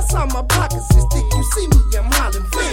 Outside my pockets is thick, you see me, I'm hollering fam.